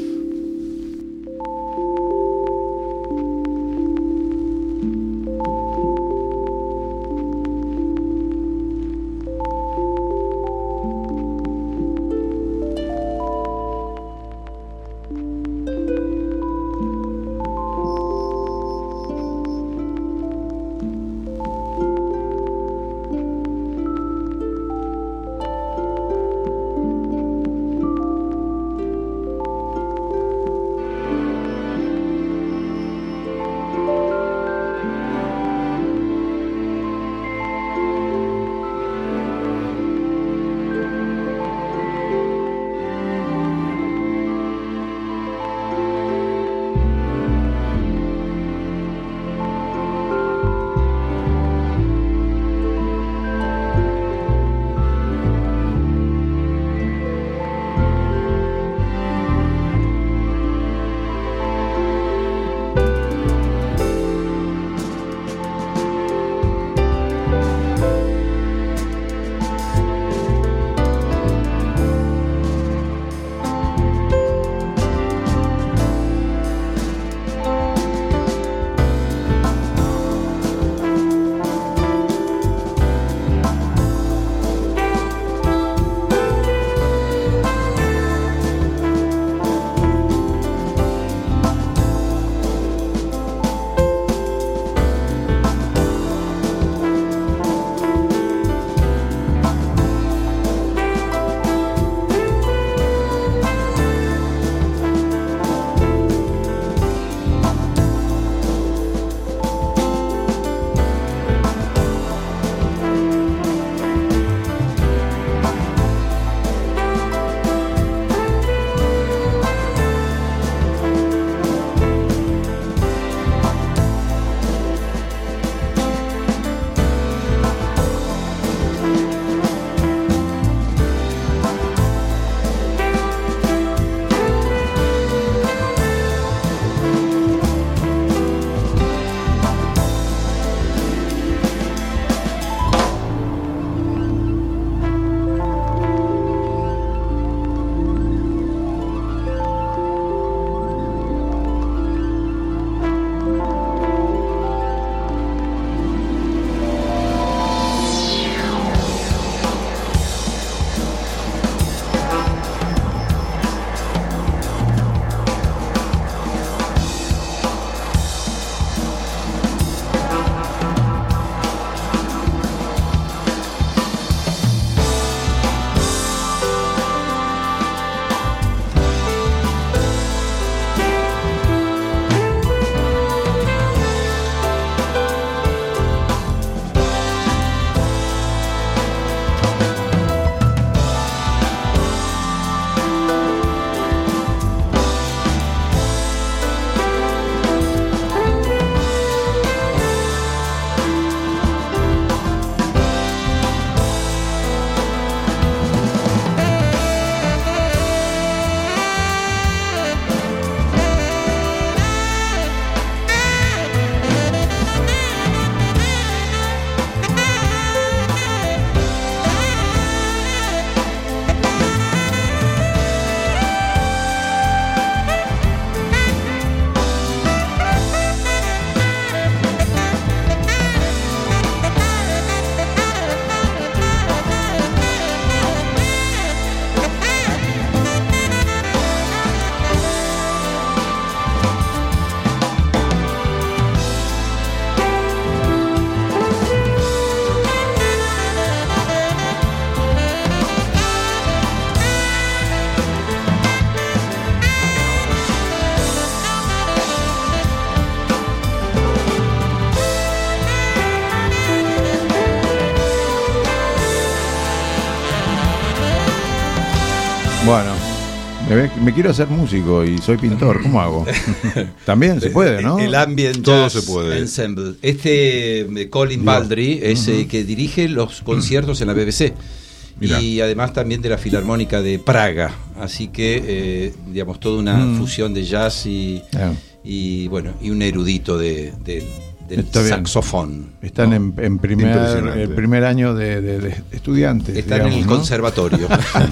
Bueno, me, me quiero hacer músico y soy pintor, ¿cómo hago? También se puede, ¿no? El Ambient Todo Jazz se puede. Ensemble. Este eh, Colin Baldry es uh-huh. eh, que dirige los conciertos en la B B C. Mirá. Y además también de la Filarmónica de Praga. Así que, eh, digamos, toda una mm. fusión de jazz y, yeah. y bueno, y un erudito de, de, del Está saxofón. Están ¿no? en, en primer, el primer año de, de, de estudiantes. Están digamos, en el ¿no? conservatorio.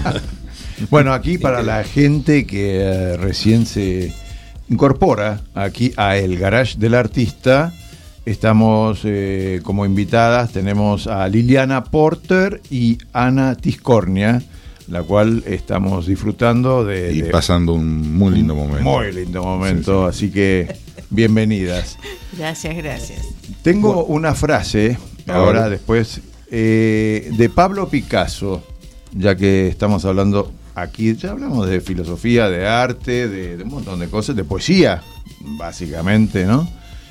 Bueno, aquí para la gente que eh, recién se incorpora aquí a El Garage del Artista, estamos eh, como invitadas, tenemos a Liliana Porter y Ana Tiscornia, la cual estamos disfrutando de... Y de, pasando un muy lindo momento. Muy lindo momento, sí, sí. Así que bienvenidas. Gracias, gracias. Tengo bueno, una frase, ahora después, eh, de Pablo Picasso, ya que estamos hablando aquí, ya hablamos de filosofía, de arte, de, de un montón de cosas, de poesía, básicamente, ¿no?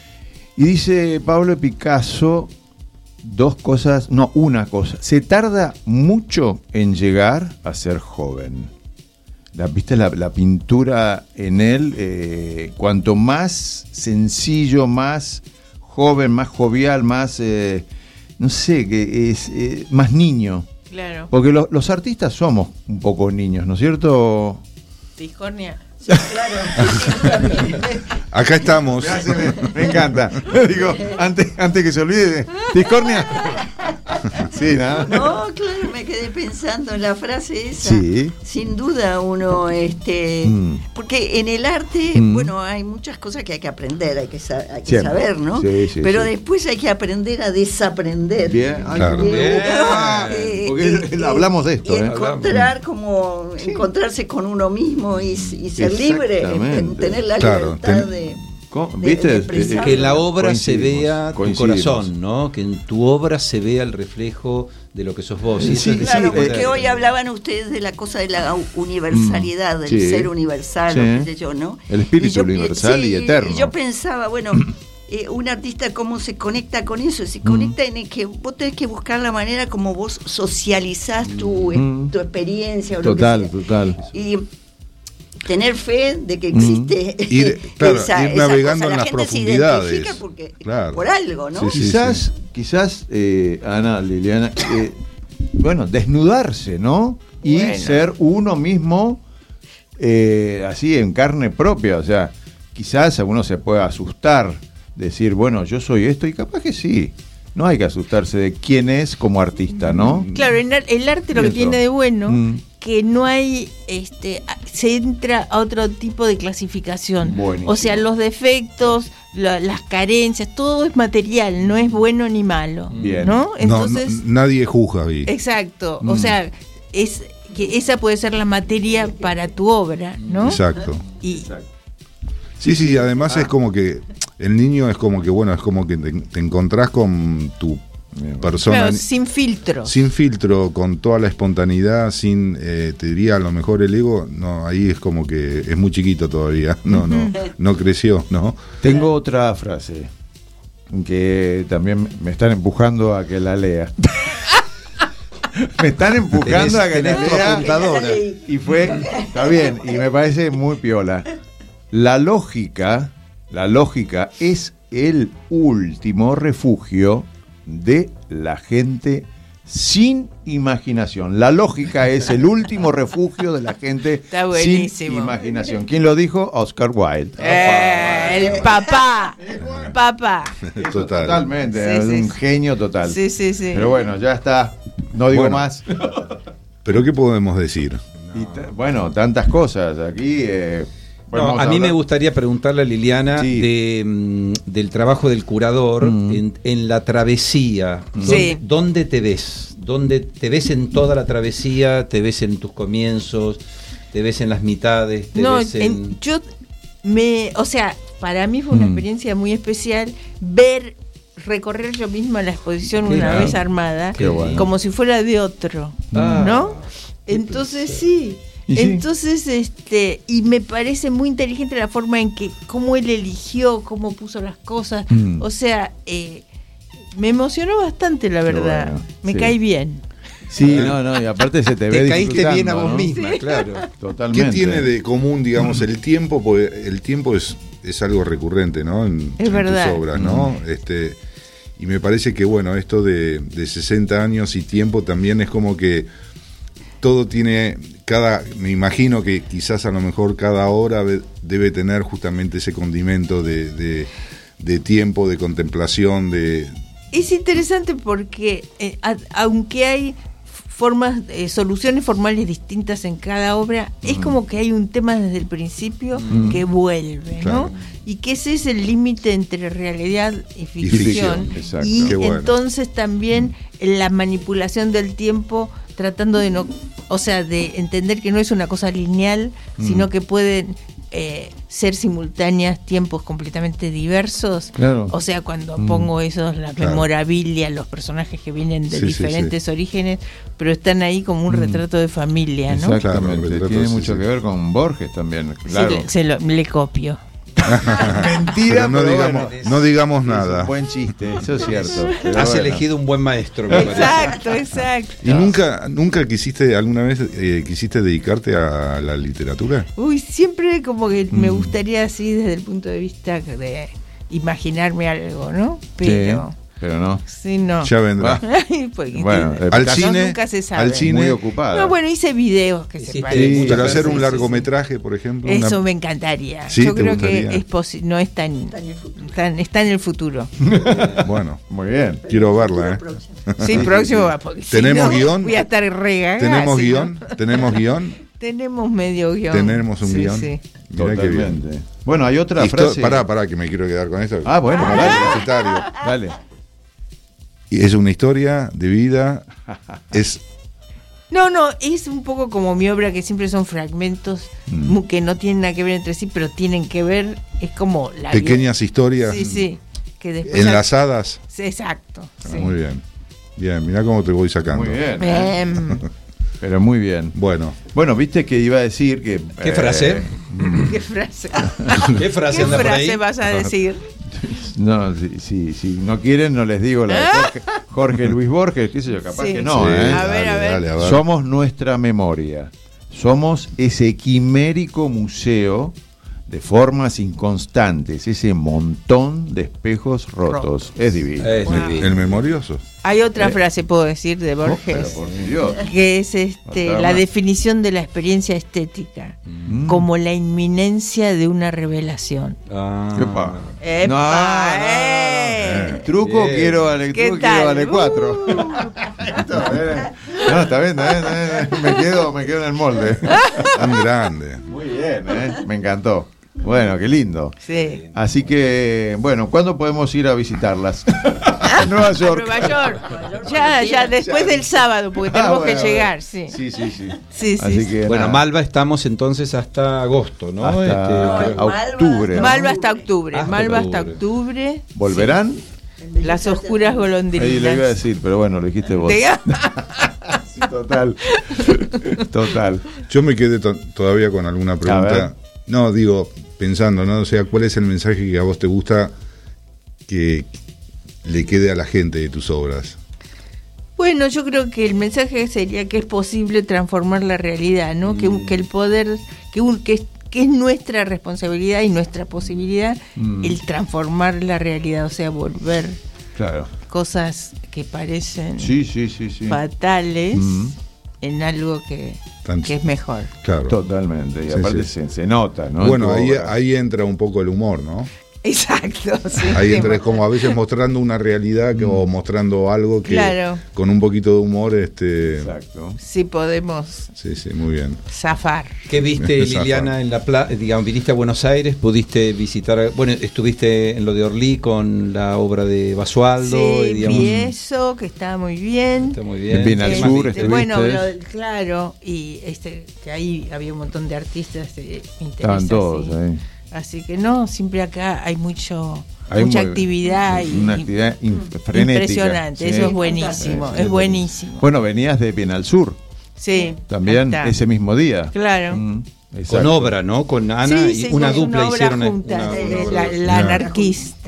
Y dice Pablo Picasso dos cosas, no, una cosa. Se tarda mucho en llegar a ser joven. La, ¿Viste la, la pintura en él? Eh, cuanto más sencillo, más joven, más jovial, más, eh, no sé, que es eh, más niño. Claro. Porque lo, los artistas somos un poco niños, ¿no es cierto? Discornia. Sí, claro. Acá estamos. Me, me encanta. Digo, antes, antes que se olvide, Discornia. Sí, nada. No, claro, me quedé pensando en la frase esa. Sí. Sin duda uno, este, mm. porque en el arte, mm. bueno, hay muchas cosas que hay que aprender, hay que, sa- hay que saber, ¿no? Sí, sí, Pero sí. después hay que aprender a desaprender. Bien, claro. Eh, Bien. eh, Porque eh, hablamos de esto. Y ¿eh? encontrar como, sí. encontrarse con uno mismo y, y ser libre, en tener la claro, libertad ten... de... ¿Viste? De que en la obra se vea tu corazón, ¿no? Que en tu obra se vea el reflejo de lo que sos vos. Sí, y sí, eso claro, es porque hoy hablaban ustedes de la cosa de la universalidad, mm, del sí. ser universal, sí. o qué sé yo, ¿no? El espíritu yo, sí, universal y eterno. Yo pensaba, bueno, eh, un artista cómo se conecta con eso, se conecta mm. en el que vos tenés que buscar la manera como vos socializás tu, mm. tu experiencia. O total, lo que sea. total. Y tener fe de que existe mm. ir, claro, esa, ir navegando esa cosa. en la las gente profundidades. Se identifica porque, claro. por algo, ¿no? Sí, sí, quizás, sí. quizás eh, Ana, Liliana, eh, bueno, desnudarse, ¿no? Y bueno. ser uno mismo eh, así en carne propia. O sea, quizás a uno se puede asustar, decir, bueno, yo soy esto, y capaz que sí. No hay que asustarse de quién es como artista, ¿no? Claro, el, el arte lo que tiene de bueno, mm. que no hay, este, se entra a otro tipo de clasificación. Buenísimo. O sea, los defectos, la, las carencias, todo es material, no es bueno ni malo. Bien. ¿No? Entonces, no, no, nadie juzga ahí. Exacto. Mm. O sea, es que esa puede ser la materia para tu obra, ¿no? Exacto. Y, Exacto. Sí, sí, además ah. es como que el niño es como que, bueno, es como que te, te encontrás con tu persona. Claro, sin filtro. Sin filtro, con toda la espontaneidad, sin, eh, te diría, a lo mejor el ego, no, ahí es como que es muy chiquito todavía, no, no, no creció, ¿no? Tengo otra frase que también me están empujando a que la lea. Me están empujando tenés, a que la lea. Apuntadora. Y fue, está bien, y me parece muy piola. La lógica, la lógica es el último refugio de la gente sin imaginación. La lógica es el último refugio de la gente sin imaginación. ¿Quién lo dijo? Oscar Wilde. Eh, el papá. Papá. Total. Totalmente, sí, es sí, un sí. genio total. Sí, sí, sí. Pero bueno, ya está. No digo bueno, más. Pero ¿qué podemos decir? Y t- bueno, tantas cosas. Aquí... Eh, No, a mí me gustaría preguntarle a Liliana sí. de, mm, del trabajo del curador mm. en, en la travesía. Sí. ¿Dónde, ¿Dónde te ves? ¿Dónde te ves en toda la travesía? ¿Te ves en tus comienzos? ¿Te ves en las mitades? ¿Te no, ves en... en, yo me, o sea, para mí fue una mm. experiencia muy especial ver, recorrer yo misma la exposición Qué una bien. vez armada, bueno. como si fuera de otro, ah. ¿no? Entonces sí. Sí. Entonces, este, y me parece muy inteligente la forma en que, cómo él eligió, cómo puso las cosas. Mm. O sea, eh, me emocionó bastante, la verdad. Bueno, me sí. cae bien. Sí, no, no, y aparte se te ve Te caíste bien a vos ¿no? misma, claro. Totalmente. ¿Qué tiene de común, digamos, el tiempo? Porque el tiempo es, es algo recurrente, ¿no? En, Es en verdad. tus obras, ¿no? Mm. Este, y me parece que, bueno, esto de, de sesenta años y tiempo también es como que todo tiene, cada, me imagino que quizás a lo mejor cada hora ve- debe tener justamente ese condimento de, de, de tiempo, de contemplación, de... Es interesante porque eh, a- aunque hay formas, eh, soluciones formales distintas en cada obra, es como que hay un tema desde el principio Mm. que vuelve, Claro. ¿no? Y que ese es el límite entre realidad y ficción. ficción, exacto. Y Qué bueno. entonces también la manipulación del tiempo, tratando de no, o sea, de entender que no es una cosa lineal, Mm. sino que pueden eh, ser simultáneas tiempos completamente diversos. Claro. O sea, cuando Mm. pongo esos, la Claro. memorabilia, los personajes que vienen de Sí, sí, diferentes orígenes, pero están ahí como un Mm. retrato de familia, ¿no? Exactamente, Claro, tiene sí, mucho sí. que ver con Borges también, Sí, claro. le- se lo, le copio. Mentira, Pero no pero digamos, bueno, no digamos es nada. un buen chiste, eso es cierto. pero Has bueno. elegido un buen maestro, me parece. Exacto, exacto. ¿Y nunca, nunca quisiste, alguna vez eh, quisiste dedicarte a la literatura? Uy, siempre como que me Mm. gustaría así desde el punto de vista de imaginarme algo, ¿no? Pero Sí, pero no. sí, no. Ya vendrá. Porque Bueno, te- eh, Al no, cine, nunca se sabe. al cine. Muy ocupada. No, bueno, hice videos que se Hiciste parecen. muchas Pero veces, hacer un Sí, sí, sí. largometraje, por ejemplo. una- Eso me encantaría. Sí, Yo ¿te creo gustaría? que es posi- no es tan, tan- está en el futuro. Bueno, Muy bien. quiero verla, ¿eh? Sí, próximo va. porque si ¿Tenemos no, guión? Voy a estar regada. ¿Tenemos si guión? no. ¿Tenemos guión? Tenemos medio guión. Tenemos un Sí, guión. sí. Mirá qué bien. Totalmente. Bueno, hay otra Histo- frase. Pará, pará, que me quiero quedar con esto. Ah, bueno, Como dale. publicitario. Dale. Y es una historia de vida. Es No, no, es un poco como mi obra, que siempre son fragmentos Mm. mu- que no tienen nada que ver entre sí, pero tienen que ver. Es como la vida. pequeñas historias Sí, sí. Que después enlazadas. Sí, exacto. sí. Muy bien. Bien, mirá cómo te voy sacando. Muy bien. Em, Pero muy bien. Bueno, Bueno, viste que iba a decir que. ¿Qué eh, frase? ¿Qué frase? ¿Qué frase ¿Qué anda por frase ahí? vas a decir? No, si, si, si no quieren, no les digo la de Jorge, Jorge Luis Borges, qué sé yo, capaz Sí. que no, sí, ¿eh? A ver, dale, a ver. dale, a ver. Somos nuestra memoria. Somos ese quimérico museo de formas inconstantes, ese montón de espejos rotos. Rotos. Es divino. Es Wow. divino. el memorioso. Hay otra Eh. frase, puedo decir, de Oh, pero Borges, por mi Dios. que es este Otra la más. definición de la experiencia estética Mm. como la inminencia de una revelación. Ah. Epa. ¡Epa! No, no, no, no. ¡Eh! Truco Bien. quiero vale, ¿Qué truco tal? quiero vale Uh. cuatro. Está bien. No, está bien, está bien, está bien. Me quedo, me quedo en el molde. Tan grande. Muy bien, ¿eh? Me encantó. Bueno, qué lindo. Sí. Así que, bueno, ¿cuándo podemos ir a visitarlas? A Nueva York. Nueva York. Ya, ya, después del sábado, porque Ah, tenemos bueno, que llegar, sí. Sí, sí, sí. Sí, sí, Así sí. que Bueno, nada, Malva estamos entonces hasta agosto, ¿no? hasta Este, No, octubre. ¿no? Malva hasta octubre, Hasta Malva hasta octubre. octubre. ¿Volverán? Las oscuras Ahí lo iba a golondrinas. decir, pero bueno, lo dijiste vos. Diga. Sí, total. Total. Yo me quedé to- todavía con alguna ver. pregunta. No, digo, pensando, ¿no? O sea, ¿cuál es el mensaje que a vos te gusta que le quede a la gente de tus obras? Bueno, yo creo que el mensaje sería que es posible transformar la realidad, ¿no? Que, un- que el poder, que, un, que, es, que es nuestra responsabilidad y nuestra posibilidad Mm. el transformar la realidad, o sea, volver Claro. cosas que parecen Sí, sí, sí, sí. fatales Mm. en algo que, Tan- que es mejor. Claro. Totalmente. Y Sí, aparte sí. Se, se nota, ¿no? Bueno, En tu ahí, obra. ahí entra un poco el humor, ¿no? Exacto. sí, Ahí sí, entra, es bueno. como a veces mostrando una realidad que, o mostrando algo que Claro. con un poquito de humor, este, Exacto. Sí podemos sí, sí, muy bien. zafar. ¿Qué viste, Zafa. Liliana, en la plaza? Digamos, viniste a Buenos Aires, pudiste visitar, bueno, estuviste en lo de Orlí con la obra de Basualdo, Sí, y, digamos, vi eso, que estaba muy bien. está muy bien. En Bien al ¿Qué Eh, más Sur, viste? estuviste. bueno, lo- claro, y este que ahí había un montón de artistas, eh, me interesa, Estaban todos sí. ahí. Así que no, siempre acá hay mucho Hay mucha muy- actividad y una actividad inf- frenética. impresionante, Sí. eso es buenísimo, Sí. es buenísimo. Bueno, venías de Bien al Sur Sí, también ahí está. ese mismo día. Claro. Mm, Con exacto. obra, ¿no? Con Ana, Sí, y sí, una con dupla obra hicieron. junta, una- eh, una obra. la, la Una- anarquista.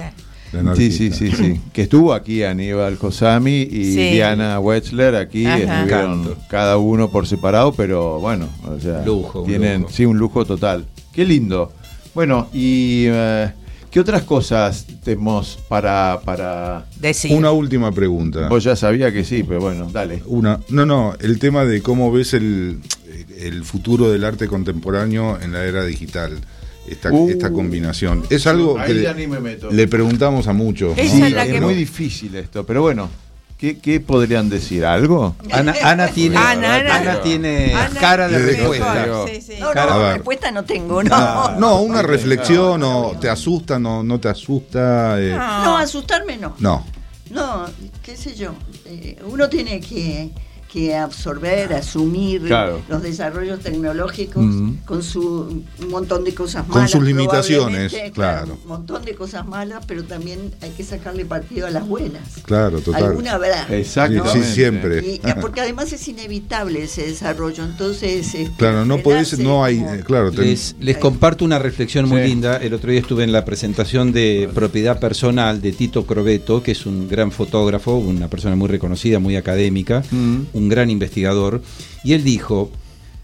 Sí, sí, sí, sí. Que estuvo aquí Aníbal Josami y Sí. Diana Wetzler aquí, Ajá. estuvieron Canto. cada uno por separado, pero bueno, o sea, Lujo, un tienen lujo. sí un lujo total. Qué lindo. Bueno, y eh, ¿qué otras cosas tenemos para para Decir. Una última pregunta. Vos ya sabía que sí, pero bueno, dale. Una, no, no, el tema de cómo ves el, el futuro del arte contemporáneo en la era digital, esta, Uh. esta combinación. Es algo Ahí que ya le, ni me meto. le preguntamos a muchos. Esa ¿no? es la es que- muy difícil esto, pero bueno, ¿qué, qué podrían decir? ¿Algo? Ana, Ana tiene, Ana, Ana. Ana tiene Ana, cara de le- respuesta. mejor, sí, sí. No, Cara- A no, ver. respuesta no tengo, no. Ah, no, una reflexión, o te asusta, no, no te asusta. eh, No. No, asustarme no. no. No, qué sé yo. Eh, uno tiene que, que absorber, asumir Claro. los desarrollos tecnológicos Mm. con su un montón de cosas Con malas. sus limitaciones, probablemente, claro. Un montón de cosas malas, pero también hay que sacarle partido a las buenas. Claro, total. Alguna habrá. Exactamente. Sí, siempre. Y, eh, porque además es inevitable ese desarrollo, entonces este, Claro, no podés, esperarse no hay, como- eh, claro, ten- Les, les comparto una reflexión muy Sí. linda. El otro día estuve en la presentación de Propiedad Personal de Tito Crovetto, que es un gran fotógrafo, una persona muy reconocida, muy académica, Mm. un gran investigador. Y él dijo,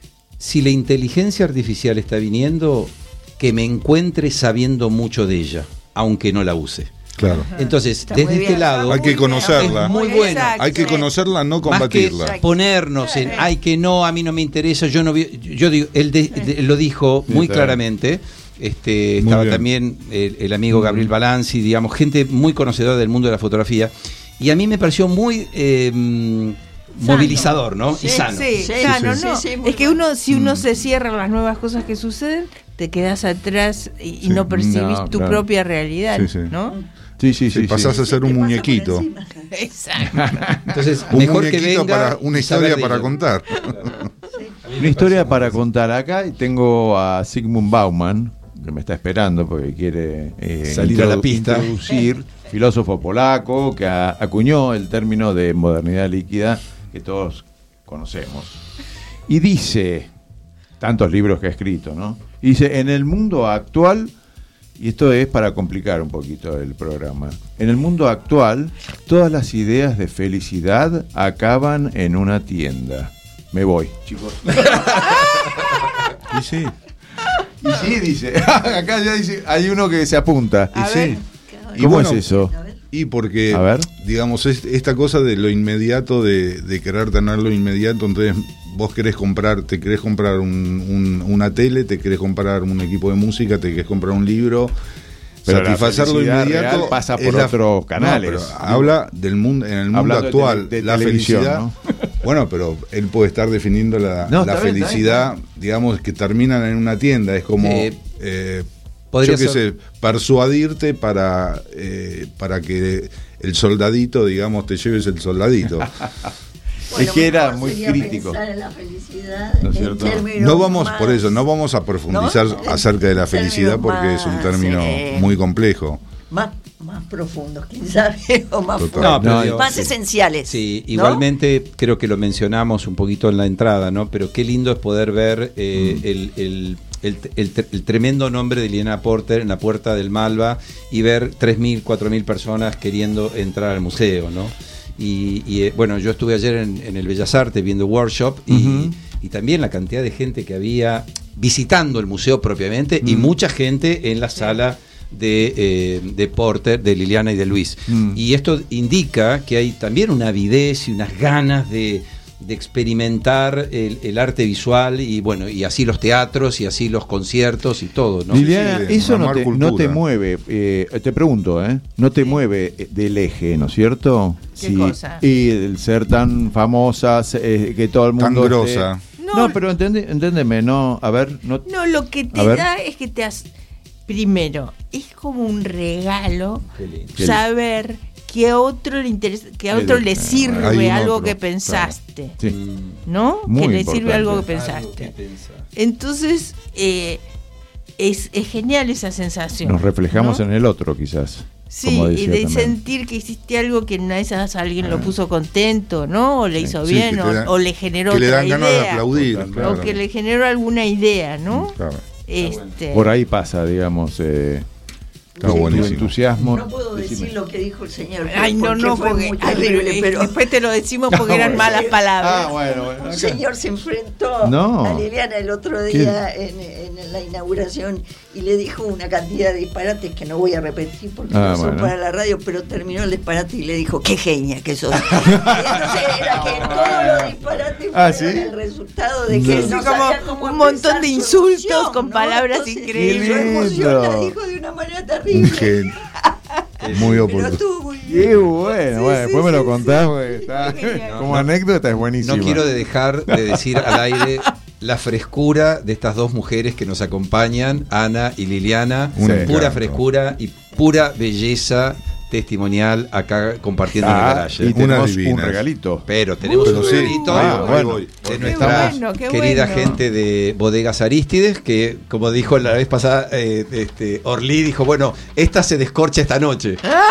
si la inteligencia artificial está viniendo, que me encuentre sabiendo mucho de ella, aunque no la use. claro. Entonces, Está desde muy este bien, lado, está Hay que muy bien. conocerla. Es muy Exacto. bueno. Hay que conocerla, no más que combatirla. ponernos en, ay, que no, a mí no me interesa, yo no vi-". Yo digo, él de- de- lo dijo Sí, muy está bien. claramente. Este, Muy estaba bien. también el, el amigo Gabriel Balanzi, digamos, gente muy conocedora del mundo de la fotografía. Y a mí me pareció muy eh, movilizador, ¿no? Sí, y sano. Sí, Sí, sano, sí, no. sí, sí, muy es que bueno. uno, si uno se cierra a las nuevas cosas que suceden, te quedas atrás y, y Sí. no percibís No, tu claro. propia realidad, Sí, sí. ¿no? Sí, sí, Si sí. pasás sí. a ser Te un pasa por muñequito. encima. Exacto. Entonces, Un mejor que muñequito venga para una y saber historia de para ello. contar. Una historia para contar acá y tengo a Sigmund Bauman, que me está esperando porque quiere eh, Salir a la introdu- pista. introducir, filósofo polaco que a- acuñó el término de modernidad líquida que todos conocemos. Y dice, tantos libros que ha escrito, ¿no? Y dice, en el mundo actual, y esto es para complicar un poquito el programa, en el mundo actual todas las ideas de felicidad acaban en una tienda. Me voy, chicos. Y sí. Y sí, dice. Acá ya dice, hay uno que se apunta. A y ver. sí. Y ¿Cómo bueno, es eso? A ver. Y porque, A ver. digamos, es- esta cosa de lo inmediato, de, de querer tener lo inmediato, entonces vos querés comprar, te querés comprar un- un- una tele, te querés comprar un equipo de música, te querés comprar un libro. Pero la satisfacer lo felicidad inmediato real pasa es por la- otros canales. No, pero habla del mundo, en el mundo Hablando de actual, tele- de la televisión, felicidad. ¿no? Bueno, pero él puede estar definiendo la, No, la está bien, está felicidad, bien, digamos, que terminan en una tienda. Es como, Eh, eh, podría yo qué ser- sé, persuadirte para, eh, para que el soldadito, digamos, te lleves el soldadito. Es que era mejor muy sería crítico. pensar en la felicidad ¿No es en cierto? términos No vamos, más- por eso, no vamos a profundizar ¿no? acerca de la En felicidad términos porque es un más, término eh, muy complejo. más, más profundos, quién sabe, o más, Total. fuertes, No, pero No, digo, más sí. esenciales. Sí, ¿no? igualmente creo que lo mencionamos un poquito en la entrada, ¿no? Pero qué lindo es poder ver eh, el, el, el, el, el tremendo nombre de Liliana Porter en la puerta del Malva y ver tres mil, cuatro mil personas queriendo entrar al museo, ¿no? Y, y, eh, bueno, yo estuve ayer en, en el Bellas Artes viendo workshop y, Ujú. y también la cantidad de gente que había visitando el museo propiamente y Mm. mucha gente en la sala de, eh, de Porter, de Liliana y de Luis. Mm. Y esto indica que hay también una avidez y unas ganas de, de experimentar el, el arte visual y bueno, y así los teatros y así los conciertos y todo, ¿no? Liliana, Sí, de eso no mamar te, cultura. no te mueve, eh, te pregunto, ¿eh? No te mueve eh, del eje, ¿no es cierto? ¿Qué cosa? Y el ser tan famosa, eh, que todo el Tan mundo... grosa. esté- No, No, pero entende, entendeme, no, a ver, no... No, lo que A te ver. da es que te has. Primero, es como un regalo Qué lindo. Qué saber que a otro le interesa, que a Qué otro lindo. le sirve Hay un algo otro, que pensaste, Sí. ¿no? Muy que le sirve importante. algo que Algo que pensaste. pensás. Entonces, eh, es, es genial esa sensación. Nos reflejamos ¿no? en el otro, quizás. Sí, como y decía de también. sentir que hiciste algo que una de esas alguien lo puso contento, ¿no? O le hizo Sí, bien, que o, te da- o le generó que le otra dan ganas de idea. aplaudir. O claro. O que le generó alguna idea, ¿no? Claro. Este, Por ahí pasa, digamos. eh, Está tu buenísimo. entusiasmo. No puedo decir Decime. lo que dijo el señor. Ay, no, porque no, fue porque muy ay, terrible, pero, pero después te lo decimos porque eran bueno. malas palabras. Ah, bueno, bueno. un acá. señor se enfrentó No. a Liliana el otro día en, en la inauguración y le dijo una cantidad de disparates que no voy a repetir porque Ah, no son bueno. para la radio, pero terminó el disparate y le dijo, qué genia que sos. Y entonces era que todos los disparates Ah, fueron ¿sí? el resultado de que No. él no Sí, como sabía cómo un montón empezar de su insultos emoción, con ¿no? palabras Entonces, increíbles. Su emoción la Lindo. dijo de una manera Un terrible. genio. Muy Pero oportuno. estuvo muy bien. Qué bueno, Sí, bueno, sí, después me sí, lo sí. contás, porque está- Genial. como anécdota es buenísimo. No quiero dejar de decir al aire la frescura de estas dos mujeres que nos acompañan, Ana y Liliana. Un Pura encanto. frescura y pura belleza testimonial acá compartiendo en el Ah, garaje. y tenemos un divinas. regalito. Pero tenemos Pero un sí, regalito ahí Ah, voy, bueno. voy. de Porque nuestra bueno, qué querida bueno. gente de Bodegas Arístides, que como dijo la vez pasada, eh, este, Orly dijo, bueno, esta se descorcha esta noche.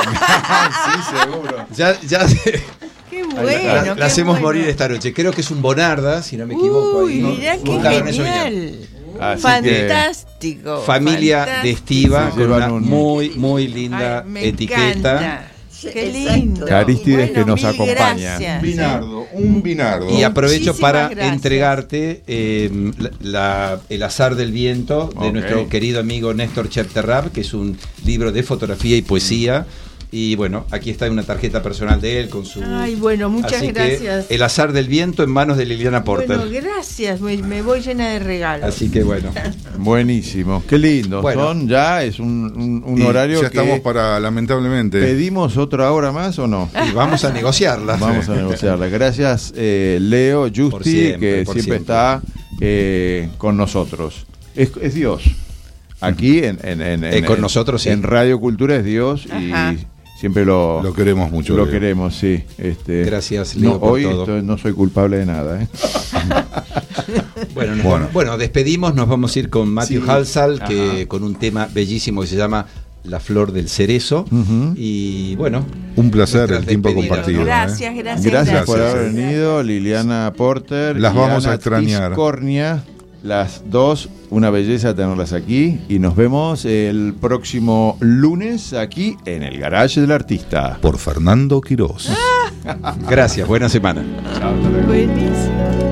Sí, seguro. Ya, ya Qué la, bueno. la qué hacemos bueno. morir esta noche. Creo que es un Bonarda, si no me equivoco. Uy, ahí. mirá Un qué Cabernet Sauvignon. genial. Así Fantástico. Familia fantástico. de Estiva, Se con llevan una un- muy, muy linda Ay, me etiqueta. encanta. Sí, Qué exacto. lindo. Arístides que nos mil acompaña. gracias. Un vinardo, un vinardo. Y aprovecho Muchísimas para gracias. entregarte eh, la, la- El azar del viento de Ok. nuestro querido amigo Néstor Cherterrap, que es un libro de fotografía y poesía. Y bueno, aquí está una tarjeta personal de él con su... Ay, bueno, muchas Así que, gracias. El azar del viento en manos de Liliana Porter. Bueno, gracias. Me, me voy llena de regalos. Así que bueno. Buenísimo, qué lindo. Bueno. Son ya, es un, un- un Y horario ya que estamos para, lamentablemente. pedimos otra hora más o no. Y vamos a negociarla. Vamos a negociarla. Gracias, eh, Leo, Justi, Por siempre, que por siempre, siempre. está eh, con nosotros. Es, es Dios. Aquí en, en, en- Eh, en- con en- nosotros, sí. En Radio Cultura es Dios Ajá. y siempre lo, Lo queremos mucho. lo Leo. queremos, sí. Este, Gracias, Leo, no, por hoy todo. estoy- no soy culpable de nada. ¿eh? Bueno, nos Bueno. vamos- bueno, despedimos, nos vamos a ir con Matthew Sí. Halsall, que Ajá. con un tema bellísimo que se llama La flor del cerezo. Ujú. Y bueno, Un placer nuestras el tiempo despedidas, compartido. ¿no? Gracias, ¿eh? gracias, Gracias, por Gracias. haber venido, Liliana Porter. Las y vamos a Ana extrañar. Tiscornia, las dos, una belleza tenerlas aquí. Y nos vemos el próximo lunes aquí en el Garage del Artista. Por Fernando Quirós. Gracias, buena semana. Buenísimo.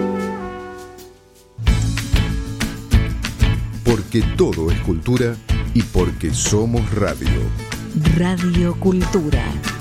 Porque todo es cultura y porque somos radio. Radio Cultura.